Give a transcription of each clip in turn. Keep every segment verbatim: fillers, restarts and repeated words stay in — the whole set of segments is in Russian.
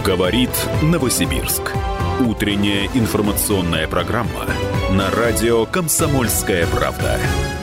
Говорит Новосибирск. Утренняя информационная программа на радио «Комсомольская правда».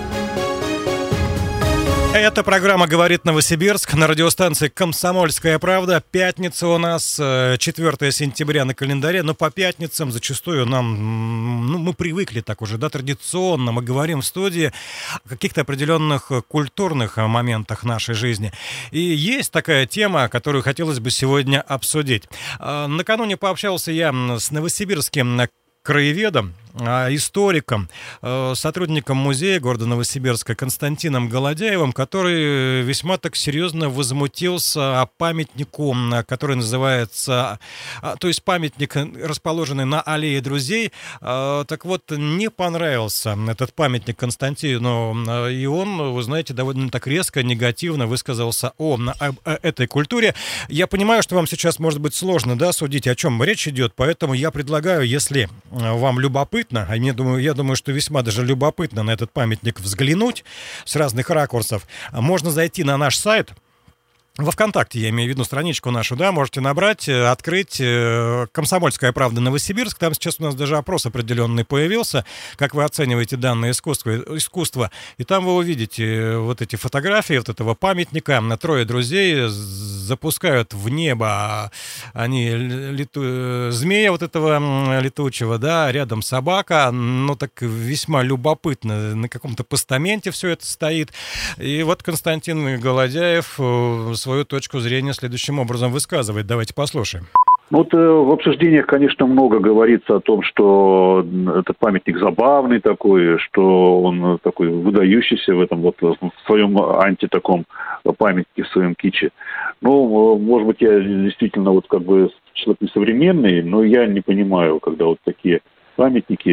Это программа «Говорит Новосибирск» на радиостанции «Комсомольская правда». Пятница у нас, четвёртое сентября на календаре, но по пятницам зачастую нам, ну, мы привыкли так уже, да, традиционно мы говорим в студии о каких-то определенных культурных моментах нашей жизни. И есть такая тема, которую хотелось бы сегодня обсудить. Накануне пообщался я с новосибирским краеведом, историком, сотрудником музея города Новосибирска Константином Голодяевым, который весьма так серьезно возмутился памятнику, который называется, то есть памятник, расположенный на аллее Друзей. Так вот, не понравился этот памятник Константину, и он, вы знаете, довольно так резко, негативно высказался о, о этой культуре. Я понимаю, что вам сейчас может быть сложно, да, судить, о чем речь идет, поэтому я предлагаю, если вам любопытно, а мне думаю, я думаю, что весьма даже любопытно на этот памятник взглянуть с разных ракурсов, можно зайти на наш сайт. Во ВКонтакте, я имею в виду страничку нашу, да, можете набрать, открыть «Комсомольская правда Новосибирск». Там сейчас у нас даже опрос определенный появился, как вы оцениваете данное искусство, искусство. И там вы увидите вот эти фотографии вот этого памятника. Трое друзей запускают в небо, они лету... змея вот этого летучего, да, рядом собака, ну так весьма любопытно, на каком-то постаменте все это стоит. И вот Константин Голодяев свою точку зрения следующим образом высказывает. Давайте послушаем. Вот э, в обсуждениях, конечно, много говорится о том, что этот памятник забавный такой, что он такой выдающийся в этом вот в своем анти-таком памятнике, в своем киче. Ну, может быть, я действительно вот как бы человек несовременный, но я не понимаю, когда вот такие памятники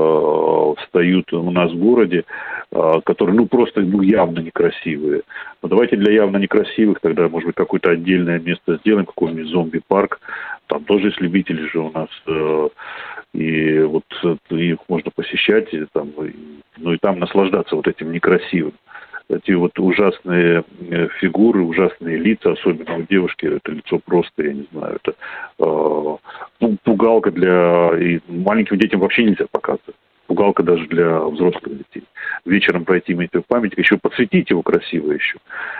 э, встают у нас в городе, э, которые, ну, просто, ну, явно некрасивые. Но давайте для явно некрасивых тогда, может быть, какое-то отдельное место сделаем, какой-нибудь зомби-парк. Там тоже есть любители же у нас, э, и вот их можно посещать, и, там, и, ну, и там наслаждаться вот этим некрасивым. Эти вот ужасные фигуры, ужасные лица, особенно у девушки, это лицо просто, я не знаю, это э, ну, пугалка для... И маленьким детям вообще нельзя показывать. Пугалка даже для взрослых детей. Вечером пройти мимо этого памятника, еще подсветить его красиво еще.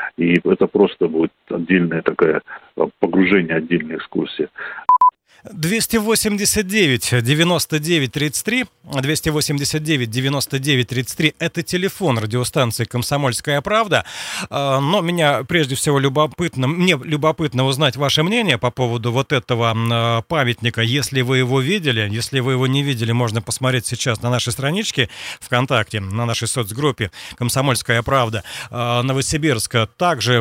И это просто будет отдельное такое погружение, отдельная экскурсия. двести восемьдесят девять девяносто девять тридцать три, двести восемьдесят девять девяносто девять тридцать три, это телефон радиостанции «Комсомольская правда». Но меня прежде всего любопытно, мне любопытно узнать ваше мнение по поводу вот этого памятника. Если вы его видели, если вы его не видели, можно посмотреть сейчас на нашей страничке ВКонтакте, на нашей соцгруппе «Комсомольская правда» Новосибирска. Также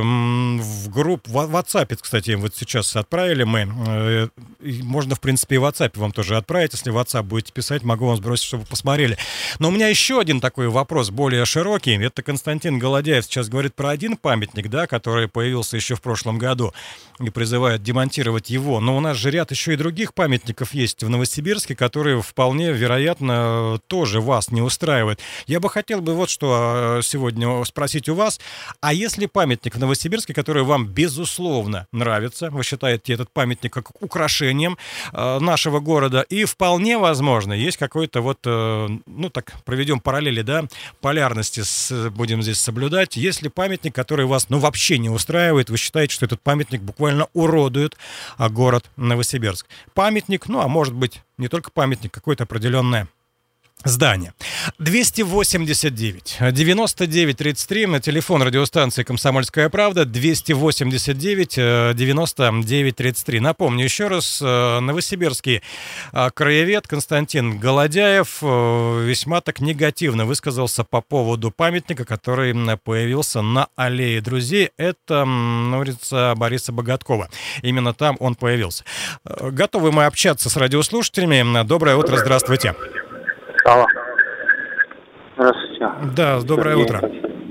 в группу, в WhatsApp, кстати, вот сейчас отправили мы. Можно, в принципе, и в WhatsApp вам тоже отправить. Если в WhatsApp будете писать, могу вам сбросить, чтобы вы посмотрели. Но у меня еще один такой вопрос, более широкий. Это Константин Голодяев сейчас говорит про один памятник, да, который появился еще в прошлом году, и призывает демонтировать его. Но у нас же ряд еще и других памятников есть в Новосибирске, которые вполне вероятно тоже вас не устраивают. Я бы хотел бы вот что сегодня спросить у вас. А если памятник в Новосибирске, который вам безусловно нравится, вы считаете этот памятник как украшением нашего города, и вполне возможно есть какой-то вот, ну так, проведем параллели, да, полярности с, будем здесь соблюдать. Если памятник, который вас, ну, вообще не устраивает, вы считаете, что этот памятник буквально уродует город Новосибирск. Памятник, ну, а может быть, не только памятник, какое-то определенное здание. двести восемьдесят девять девяносто девять тридцать три, на телефон радиостанции «Комсомольская правда», двести восемьдесят девять девяносто девять тридцать три. Напомню еще раз, новосибирский краевед Константин Голодяев весьма так негативно высказался по поводу памятника, который появился на аллее Друзей. Это улица Бориса Богаткова. Именно там он появился. Готовы мы общаться с радиослушателями. Доброе утро, здравствуйте. Алло. Здравствуйте. Да, доброе Сергей. утро.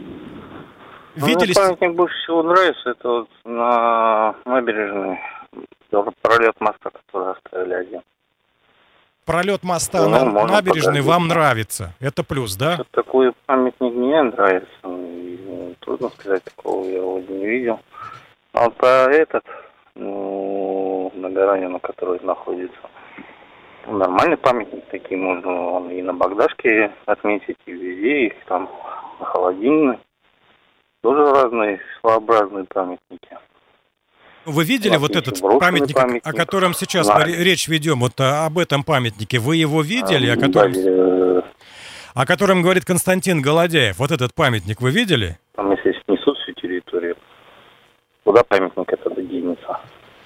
Ну, Видели... Мне памятник больше всего нравится, это вот на набережной, пролет моста, который оставили один. Пролет моста Ну, на набережной показать. вам нравится? Это плюс, да? Вот такой памятник мне нравится. И, ну, трудно сказать, такого я его не видел. А вот про этот, ну, ну, на Гаранина, который находится. Нормальный памятник, такие можно он и на Багдашке отметить, и везде, их там на Холодильной. Тоже разные своеобразные памятники. Вы видели вот этот памятник, памятник, о котором сейчас да. мы речь ведем, вот об этом памятнике? Вы его видели, а, о котором... Да, о котором говорит Константин Голодяев? Вот этот памятник вы видели? Там, если снесут всю территорию, куда памятник этот денется?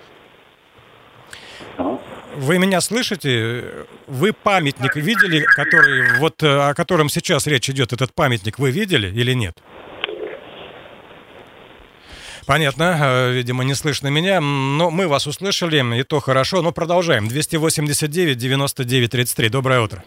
Вы меня слышите? Вы памятник видели, который, вот, о котором сейчас речь идет, этот памятник вы видели или нет? Понятно, видимо, не слышно меня, но мы вас услышали, и то хорошо. Но продолжаем. двести восемьдесят девять девяносто девять тридцать три. Доброе утро.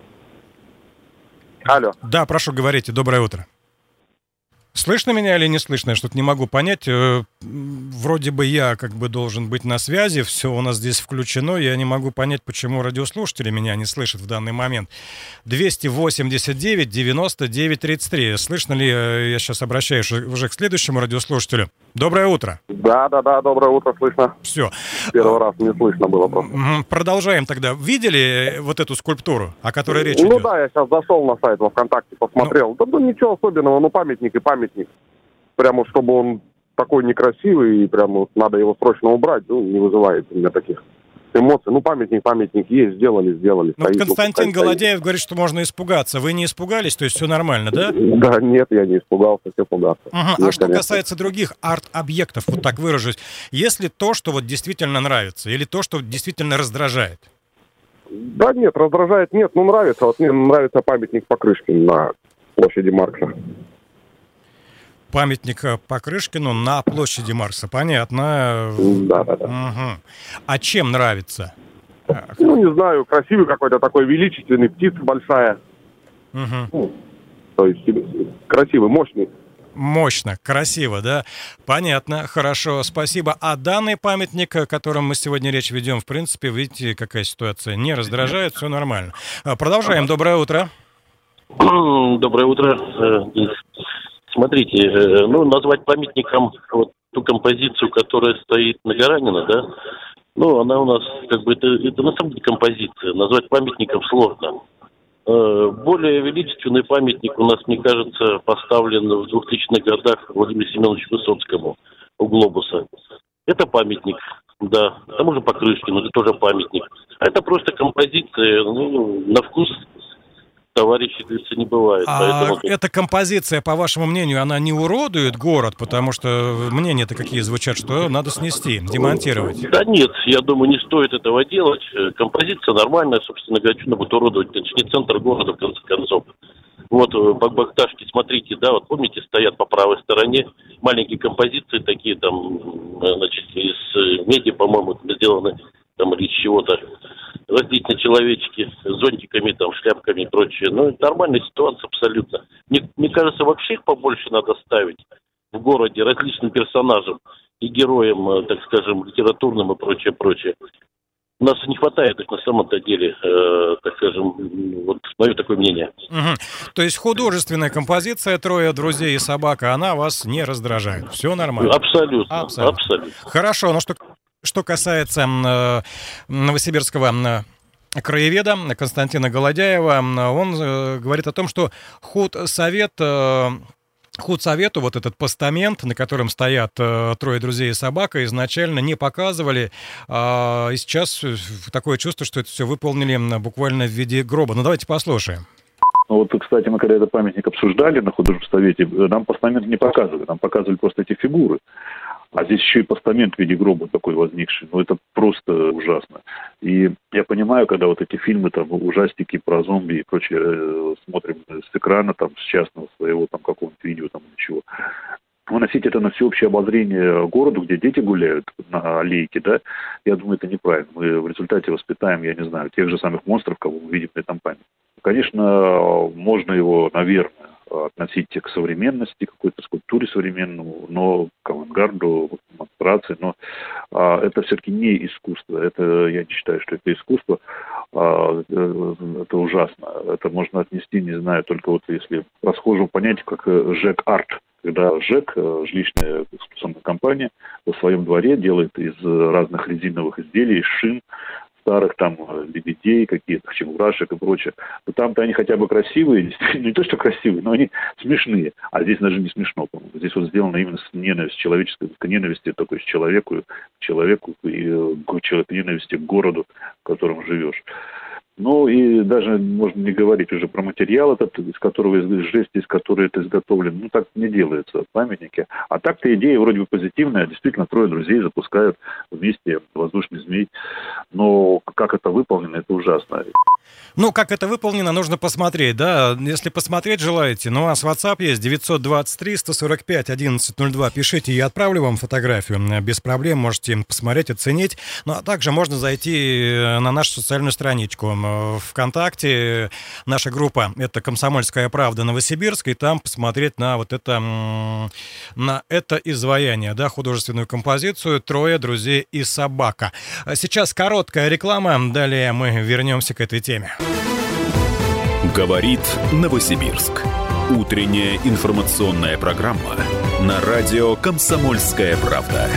Алло. Да, прошу, говорите. Доброе утро. Слышно меня или не слышно? Я что-то не могу понять. Вроде бы я как бы должен быть на связи, все у нас здесь включено. Я не могу понять, почему радиослушатели меня не слышат в данный момент. двести восемьдесят девять девяносто девять тридцать три. Слышно ли? Я сейчас обращаюсь уже к следующему радиослушателю. Доброе утро. Да, да, да, доброе утро, слышно. Все. Первый раз не слышно было просто. Продолжаем тогда. Видели вот эту скульптуру, о которой речь ну, идет? Ну да, я сейчас зашел на сайт во ВКонтакте, посмотрел. Ну, да, ну ничего особенного, ну памятник и памятник. Прямо чтобы он такой некрасивый, и прямо надо его срочно убрать, ну не вызывает у меня таких эмоций. Ну памятник, памятник есть, сделали, сделали. Ну, стоит, Константин ну, Голодяев стоит. Говорит, что можно испугаться. Вы не испугались? То есть все нормально, да? Да, нет, я не испугался, все пугался. Ага. Нет, а что конечно. Касается других арт-объектов, вот так выражусь, есть ли то, что вот действительно нравится, или то, что действительно раздражает? Да нет, раздражает нет, ну нравится. Вот мне нравится памятник Покрышкину на площади Маркса. Памятник Покрышкину на площади Маркса, понятно. Да, да, да. Угу. А чем нравится? Ну, не знаю, красивый какой-то такой, величественный, птица большая. Угу. Ну, то есть красивый, мощный. Мощно, красиво, да? Понятно, хорошо, спасибо. А данный памятник, о котором мы сегодня речь ведем, в принципе, видите, какая ситуация, не раздражает, все нормально. Продолжаем. Доброе утро. Доброе утро. Смотрите, ну, назвать памятником вот ту композицию, которая стоит на Гаранина, да, ну, она у нас, как бы, это, это на самом деле композиция. Назвать памятником сложно. Более величественный памятник у нас, мне кажется, поставлен в двухтысячных годах Владимиру Семеновичу Высоцкому у Глобуса. Это памятник, да, тому же Покрышкину, это тоже памятник. А это просто композиция, ну, на вкус товарищи, говорится, не бывает. А поэтому... эта композиция, по вашему мнению, она не уродует город? Потому что мнения-то какие звучат, что надо снести, демонтировать. Да нет, я думаю, не стоит этого делать. Композиция нормальная, собственно говоря, что будет уродовать. Это же не центр города, в конце концов. Вот по Багдашке, смотрите, да, вот помните, стоят по правой стороне маленькие композиции такие, там, значит, из меди, по-моему, сделаны, там, или из чего-то. Различные человечки с зонтиками, там, шляпками и прочее. Ну, это нормальная ситуация абсолютно. Мне, мне кажется, вообще их побольше надо ставить в городе различным персонажам и героям, так скажем, литературным и прочее, прочее. У нас не хватает их на самом-то деле, э, так скажем, вот мое такое мнение. Угу. То есть художественная композиция «Трое друзей и собака», она вас не раздражает? Все нормально? Абсолютно. Абсолютно. Абсолютно. Хорошо, ну что... Что касается э, новосибирского э, краеведа Константина Голодяева, он э, говорит о том, что худсовет, э, худсовету вот этот постамент, на котором стоят э, трое друзей и собака, изначально не показывали. Э, и сейчас такое чувство, что это все выполнили буквально в виде гроба. Ну, давайте послушаем. Вот, кстати, мы когда этот памятник обсуждали на художественном совете, нам постамент не показывали, нам показывали просто эти фигуры. А здесь еще и постамент в виде гроба такой возникший. Ну, это просто ужасно. И я понимаю, когда вот эти фильмы, там, ужастики про зомби и прочее, э, смотрим с экрана, там, с частного своего, там, какого-нибудь видео, там, ничего. Выносить это на всеобщее обозрение городу, где дети гуляют на аллейке, да, я думаю, это неправильно. Мы в результате воспитаем, я не знаю, тех же самых монстров, кого мы видим на этом памятнике. Конечно, можно его, наверное, относить к современности, какой-то скульптуре современному, но к авангарду, к демонстрации, но а, это все-таки не искусство. Это, я не считаю, что это искусство. А, это ужасно. Это можно отнести, не знаю, только вот если расхожему понятию, как жек-арт. когда ЖЭК, жилищная эксплуатационная компания, в своем дворе делает из разных резиновых изделий, шин, старых там лебедей, какие-то чебурашек и прочее. Но там-то они хотя бы красивые, не то что красивые, но они смешные. А здесь даже не смешно, по-моему. Здесь вот сделано именно с ненавистью, человеческой к ненависти, такой с человеку, к человеку и к ненависти к городу, в котором живешь. Ну и даже можно не говорить уже про материал этот, из которого, из жести, из которой это изготовлено. Ну так не делаются памятники. А так-то идея вроде бы позитивная. Действительно, трое друзей запускают вместе воздушный змей. Но как это выполнено, это ужасно. Ну, как это выполнено, нужно посмотреть, да. Если посмотреть желаете, ну, у нас WhatsApp есть девятьсот двадцать три сто сорок пять одиннадцать ноль два. Пишите, я отправлю вам фотографию. Без проблем можете посмотреть, оценить. Ну, а также можно зайти на нашу социальную страничку. ВКонтакте наша группа — это «Комсомольская правда» Новосибирск, и там посмотреть на вот это, на это изваяние, да, художественную композицию «Трое друзей и собака». Сейчас короткая реклама, далее мы вернемся к этой теме. Говорит Новосибирск. Утренняя информационная программа на радио «Комсомольская правда».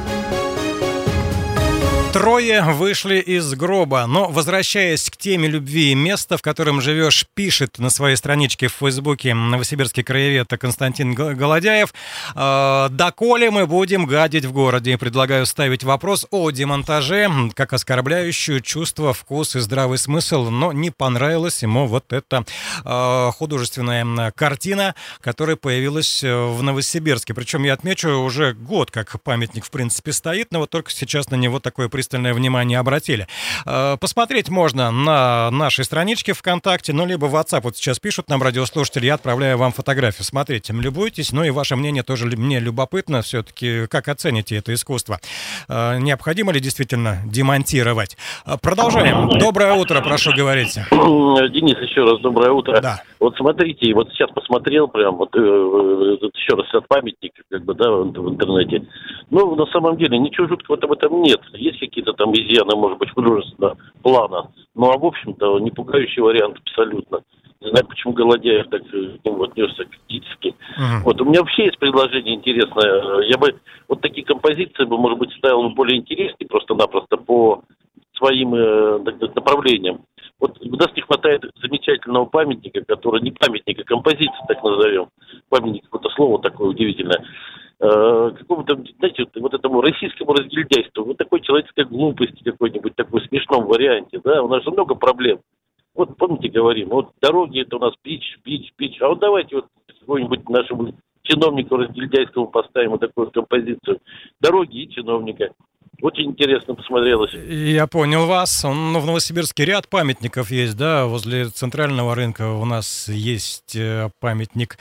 Трое вышли из гроба, но, возвращаясь к теме любви и места, в котором живешь, пишет на своей страничке в Фейсбуке новосибирский краевед Константин Голодяев: «Доколе мы будем гадить в городе?» Предлагаю ставить вопрос о демонтаже, как оскорбляющую чувство, вкус и здравый смысл, но не понравилась ему вот эта художественная картина, которая появилась в Новосибирске. Причем я отмечу, уже год как памятник в принципе стоит, но вот только сейчас на него такое пристальное внимание обратили. Посмотреть можно на нашей страничке ВКонтакте, ну, либо в WhatsApp. Вот сейчас пишут нам радиослушатели, я отправляю вам фотографию. Смотрите, любуйтесь, ну и ваше мнение тоже мне любопытно. Все-таки, как оцените это искусство? Необходимо ли действительно демонтировать? Продолжаем. Доброе утро, прошу говорить. Денис, еще раз доброе утро. Да. Вот смотрите, вот сейчас посмотрел прям, вот э, еще раз от памятника, как бы, да, в, в интернете. Ну, на самом деле, ничего жуткого в этом нет. Есть какие-то там изъяны, может быть, художественного плана. Ну, а в общем-то, не пугающий вариант абсолютно. Не знаю, почему Голодяев так к нему отнесся критически. Uh-huh. Вот, у меня вообще есть предложение интересное. Я бы вот такие композиции бы, может быть, ставил более интереснее, просто-напросто по своим э, направлениям. Вот у нас не хватает замечательного памятника, который не памятник, а композиция, так назовем. Памятник, какое-то слово такое удивительное. Э, какому-то, знаете, вот, вот этому российскому разгильдяйству, вот такой человеческой глупости какой-нибудь, такой смешном варианте, да, у нас же много проблем. Вот помните, говорим, вот дороги это у нас бич, бич, бич, а вот давайте вот какой-нибудь нашему чиновнику разгильдяйскому поставим вот такую композицию. Дороги и чиновника. Очень интересно посмотрелось. Я понял вас. Ну, в Новосибирске ряд памятников есть, да, возле центрального рынка у нас есть памятник.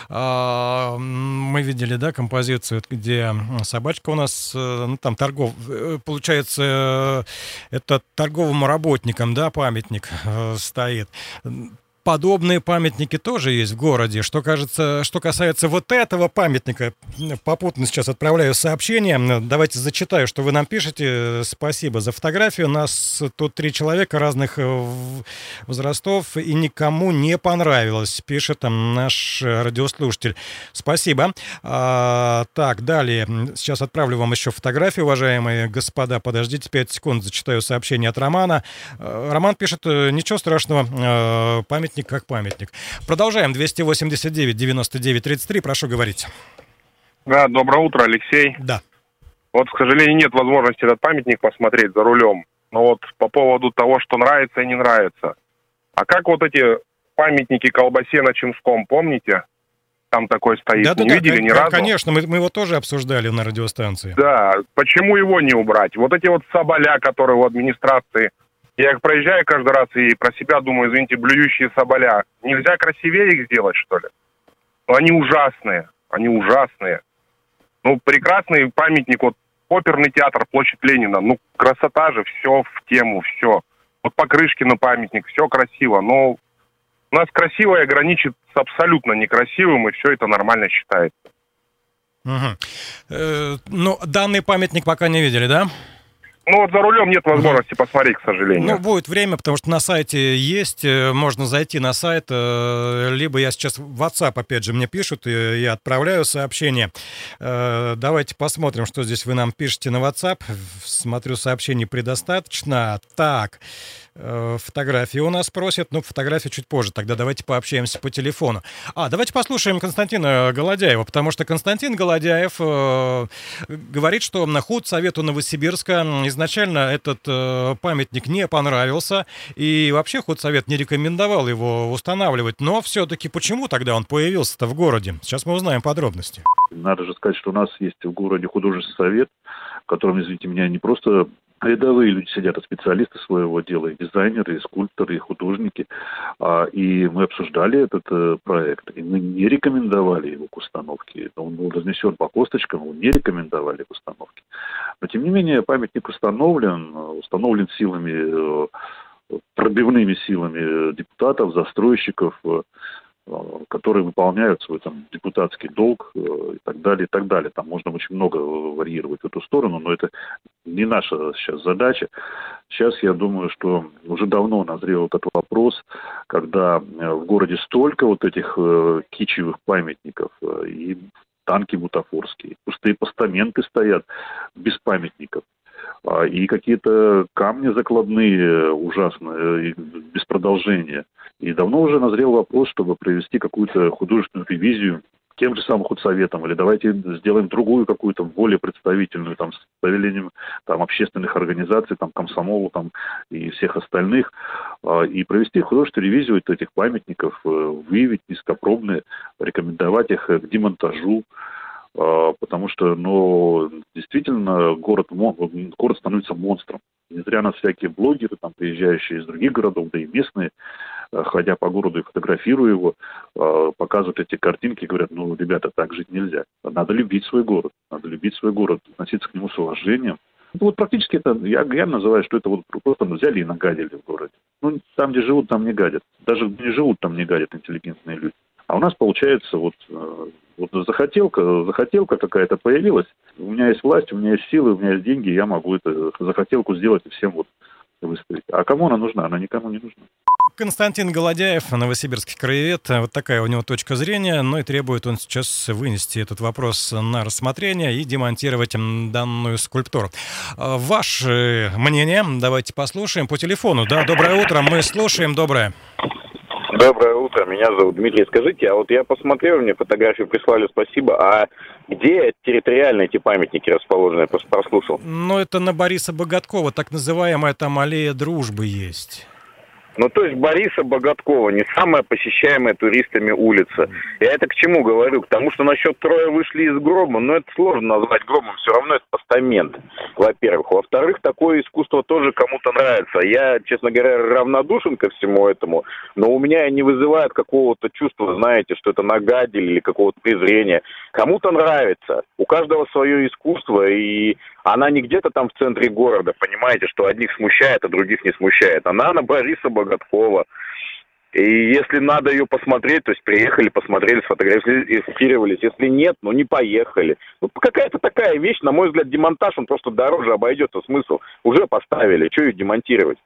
Мы видели, да, композицию, где собачка у нас, ну, там торгов, получается, это торговым работникам, да, памятник стоит. Подобные памятники тоже есть в городе. Что, кажется, что касается вот этого памятника, попутно сейчас отправляю сообщение. Давайте зачитаю, что вы нам пишете. Спасибо за фотографию. Нас тут три человека разных возрастов, и никому не понравилось, пишет там наш радиослушатель. Спасибо. А, так, далее. Сейчас отправлю вам еще фотографию, уважаемые господа. Подождите пять секунд, зачитаю сообщение от Романа. Роман пишет: ничего страшного, памятник как памятник. Продолжаем. двести восемьдесят девять девяносто девять тридцать три. Прошу говорить. Да, доброе утро, Алексей. Да. Вот, к сожалению, нет возможности этот памятник посмотреть за рулем. Но вот по поводу того, что нравится и не нравится. А как вот эти памятники колбасе на Чемском, помните? Там такой стоит. Да, не да, видели да, ни разу? Конечно, мы, мы его тоже обсуждали на радиостанции. Да, почему его не убрать? Вот эти вот соболя, которые у администрации... Я их проезжаю каждый раз и про себя думаю, извините, блюющие соболя. Нельзя красивее их сделать, что ли? Ну, они ужасные, они ужасные. Ну, прекрасный памятник, вот, оперный театр, площадь Ленина. Ну, красота же, все в тему, все. Вот Покрышкину памятник, все красиво. Но у нас красивое граничит с абсолютно некрасивым, и все это нормально считается. Угу. Э, ну, данный памятник пока не видели, да? Ну, вот за рулем нет возможности mm-hmm. посмотреть, к сожалению. Ну, будет время, потому что на сайте есть, можно зайти на сайт, либо я сейчас в WhatsApp, опять же, мне пишут, и я отправляю сообщение. Давайте посмотрим, что здесь вы нам пишете на WhatsApp. Смотрю, сообщений предостаточно. Так, фотографии у нас просят, но фотографии чуть позже, тогда давайте пообщаемся по телефону. А, давайте послушаем Константина Голодяева, потому что Константин Голодяев э, говорит, что на худсовету Новосибирска изначально этот э, памятник не понравился, и вообще худсовет не рекомендовал его устанавливать, но все-таки почему тогда он появился-то в городе? Сейчас мы узнаем подробности. Надо же сказать, что у нас есть в городе художественный совет, в котором, извините меня, не просто рядовые люди сидят, а специалисты своего дела, и дизайнеры, и скульпторы, и художники. А, и мы обсуждали этот э, проект, и мы не рекомендовали его к установке. Он был разнесен по косточкам, его не рекомендовали к установке. Но, тем не менее, памятник установлен, установлен силами, э, пробивными силами депутатов, застройщиков, э, которые выполняют свой там депутатский долг э, и так далее, и так далее. Там можно очень много варьировать в эту сторону, но это не наша сейчас задача. Сейчас я думаю, что уже давно назрел этот вопрос, когда в городе столько вот этих э, кичевых памятников, э, и танки бутафорские, пустые постаменты стоят без памятников. И какие-то камни закладные ужасные, без продолжения. И давно уже назрел вопрос, чтобы провести какую-то художественную ревизию тем же самым худсоветом, или давайте сделаем другую какую-то более представительную, там, с появлением там, общественных организаций, там, комсомола там, и всех остальных, и провести художественную ревизию этих памятников, выявить низкопробные, рекомендовать их к демонтажу. Потому что, ну, действительно, город, город становится монстром. Не зря нас всякие блогеры, там, приезжающие из других городов, да и местные, ходя по городу и фотографируя его, показывают эти картинки и говорят, ну, ребята, так жить нельзя. Надо любить свой город, надо любить свой город, относиться к нему с уважением. Ну, вот практически это, я, я называю, что это вот просто взяли и нагадили в городе. Ну, там, где живут, там не гадят. Даже где не живут, там не гадят интеллигентные люди. А у нас получается вот, вот захотелка, захотелка какая-то появилась. У меня есть власть, у меня есть силы, у меня есть деньги, я могу эту захотелку сделать и всем вот выставить. А кому она нужна? Она никому не нужна. Константин Голодяев, новосибирский краевед, вот такая у него точка зрения, но и требует он сейчас вынести этот вопрос на рассмотрение и демонтировать данную скульптуру. Ваше мнение давайте послушаем по телефону. Да, доброе утро, мы слушаем, доброе. Доброе утро, меня зовут Дмитрий. Скажите, а вот я посмотрел, мне фотографию прислали, спасибо, а где территориально эти памятники расположены? Я просто прослушал. Ну, это на Бориса Богаткова, так называемая там аллея дружбы есть. Ну, то есть Бориса Богаткова не самая посещаемая туристами улица. Я это к чему говорю? К тому, что насчет трое вышли из гроба, но это сложно назвать гробом, все равно это постамент, во-первых. Во-вторых, такое искусство тоже кому-то нравится. Я, честно говоря, равнодушен ко всему этому, но у меня не вызывает какого-то чувства, знаете, что это нагадили или какого-то презрения. Кому-то нравится. У каждого свое искусство, и она не где-то там в центре города, понимаете, что одних смущает, а других не смущает. Она на Бориса Богаткова. И если надо ее посмотреть, то есть приехали, посмотрели, сфотографировались. Если нет, ну не поехали. Ну какая-то такая вещь, на мой взгляд, демонтаж, он просто дороже обойдется. Смысл? Уже поставили, что ее демонтировать?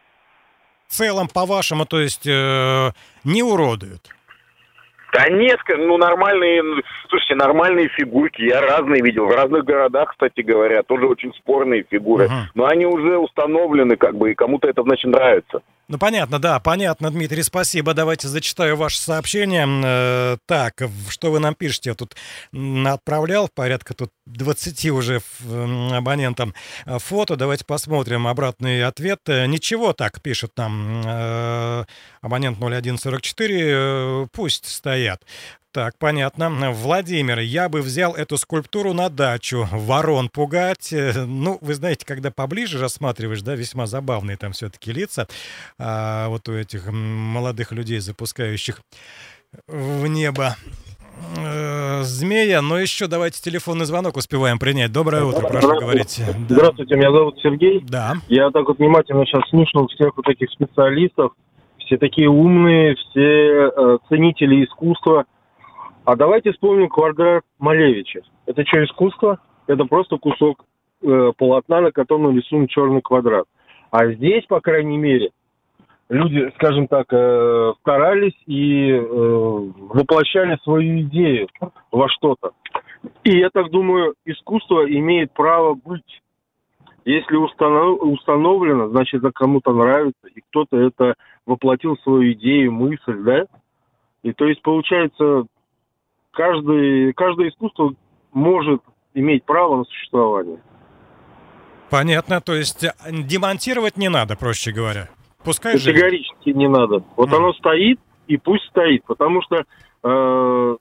В целом, по-вашему, то есть э, не уродуют? Да нет, ну нормальные, слушайте, нормальные фигурки, я разные видел, в разных городах, кстати говоря, тоже очень спорные фигуры, uh-huh. но они уже установлены, как бы, и кому-то это, значит, нравится. Ну, понятно, да, понятно, Дмитрий, спасибо. Давайте зачитаю ваше сообщение. Э, так, что вы нам пишете? Я тут отправлял порядка тут двадцати уже абонентам фото. Давайте посмотрим обратный ответ. Ничего, так пишет нам э, абонент ноль один сорок четыре. Э, пусть стоят. Так, понятно. Владимир, я бы взял эту скульптуру на дачу. Ворон пугать. Ну, вы знаете, когда поближе рассматриваешь, да, весьма забавные там все-таки лица. А, вот у этих молодых людей, запускающих в небо э, змея. Но еще давайте телефонный звонок успеваем принять. Доброе утро, прошу говорить. Да. Здравствуйте, меня зовут Сергей. Да. Я так вот внимательно сейчас слушал всех вот таких специалистов. Все такие умные, все э, ценители искусства. А давайте вспомним квадрат Малевича. Это что, искусство? Это просто кусок э, полотна, на котором нарисуем черный квадрат. А здесь, по крайней мере, люди, скажем так, э, старались и э, воплощали свою идею во что-то. И я так думаю, искусство имеет право быть. Если установ... установлено, значит, это кому-то нравится, и кто-то это воплотил свою идею, мысль, да? И то есть, получается, каждый, каждое искусство может иметь право на существование. Понятно, то есть демонтировать не надо, проще говоря. Пускай же... Категорически не надо. Вот mm. оно стоит, и пусть стоит, потому что э...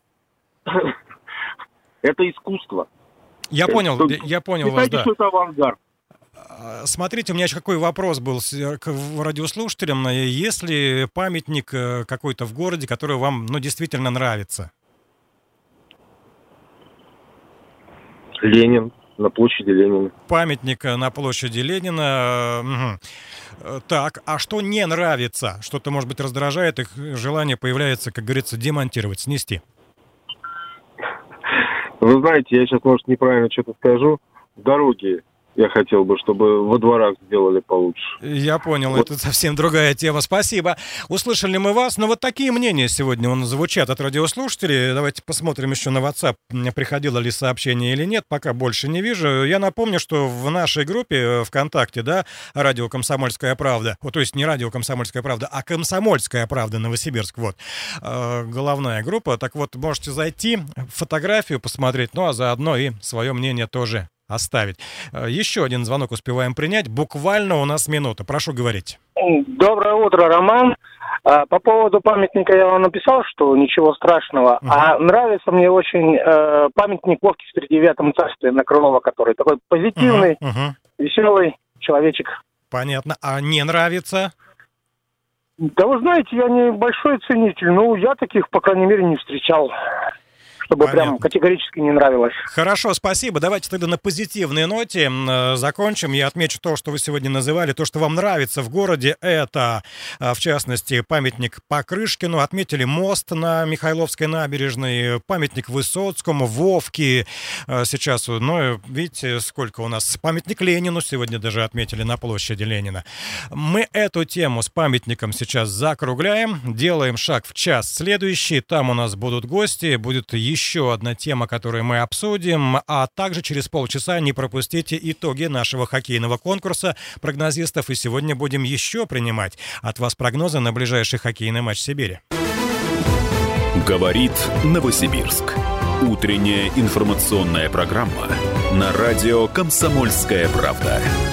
это искусство. Я это, понял, что... я понял вас, да. Что это авангард. Смотрите, у меня еще какой вопрос был к радиослушателям. Есть ли памятник какой-то в городе, который вам, ну, действительно нравится? Ленин, на площади Ленина. Памятник на площади Ленина. Угу. Так, а что не нравится? Что-то, может быть, раздражает, их желание появляется, как говорится, демонтировать, снести? Вы знаете, я сейчас, может, неправильно что-то скажу. Дороги я хотел бы, чтобы во дворах сделали получше. Я понял, вот. Это совсем другая тема. Спасибо. Услышали мы вас. Но вот такие мнения сегодня у нас звучат от радиослушателей. Давайте посмотрим еще на WhatsApp, приходило ли сообщение или нет. Пока больше не вижу. Я напомню, что в нашей группе ВКонтакте, да, радио «Комсомольская правда», вот, то есть не радио «Комсомольская правда», а «Комсомольская правда» Новосибирск, вот, э, головная группа. Так вот, можете зайти, фотографию посмотреть, ну а заодно и свое мнение тоже оставить. Еще один звонок успеваем принять. Буквально у нас минута. Прошу говорить. Доброе утро, Роман. По поводу памятника я вам написал, что ничего страшного. Uh-huh. А нравится мне очень э, памятник Вовке в тридевятом царстве на Крылова, который такой позитивный, uh-huh. Uh-huh. веселый человечек. Понятно. А не нравится? Да вы знаете, я не большой ценитель. Ну, я таких, по крайней мере, не встречал. Чтобы Понятно. Прям категорически не нравилось. Хорошо, спасибо. Давайте тогда на позитивной ноте э, закончим. Я отмечу то, что вы сегодня называли, то, что вам нравится в городе. Это, э, в частности, памятник Покрышкину. Отметили мост на Михайловской набережной, памятник Высоцкому, Вовке. Э, сейчас, ну, видите, сколько у нас. Памятник Ленину сегодня даже отметили на площади Ленина. Мы эту тему с памятником сейчас закругляем. Делаем шаг в час следующий. Там у нас будут гости, будет еще одна тема, которую мы обсудим, а также через полчаса не пропустите итоги нашего хоккейного конкурса прогнозистов, и сегодня будем еще принимать от вас прогнозы на ближайший хоккейный матч Сибири. Говорит Новосибирск. Утренняя информационная программа на радио «Комсомольская правда».